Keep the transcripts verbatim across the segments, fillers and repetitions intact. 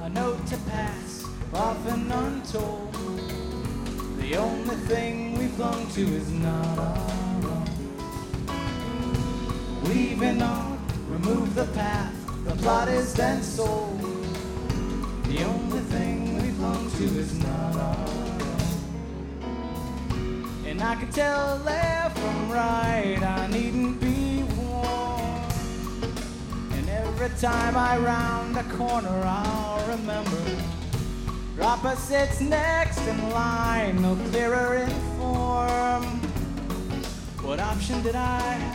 a note to pass, often untold. The only thing we clung to is not our own. Leaving on, remove the path, the plot is then sold. The only thing we clung to is not our own. And I can tell left from right, I needn't be warned. And every time I round a corner, I'll remember. Dropper sits next in line, no clearer in form. What option did I have?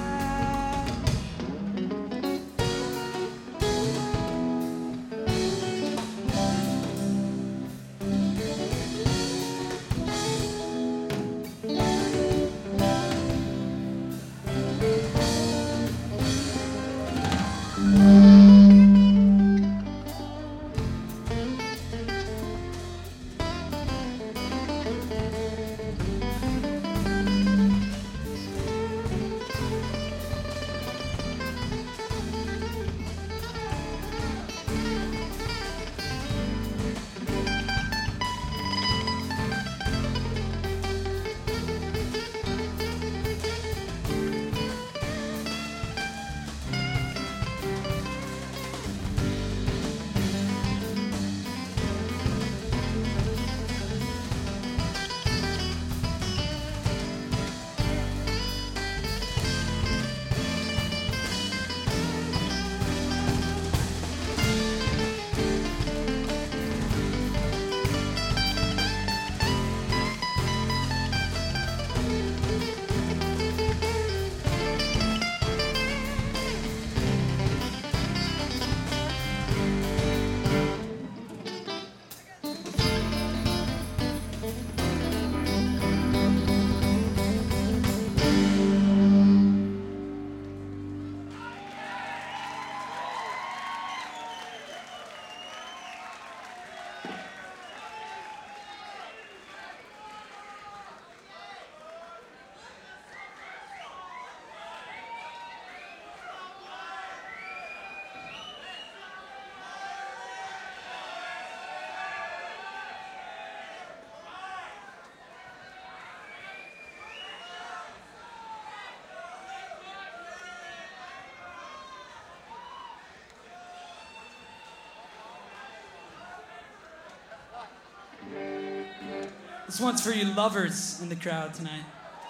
This one's for you lovers in the crowd tonight.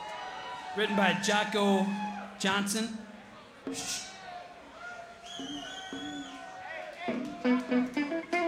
Written by Jocko Johnson. Shh.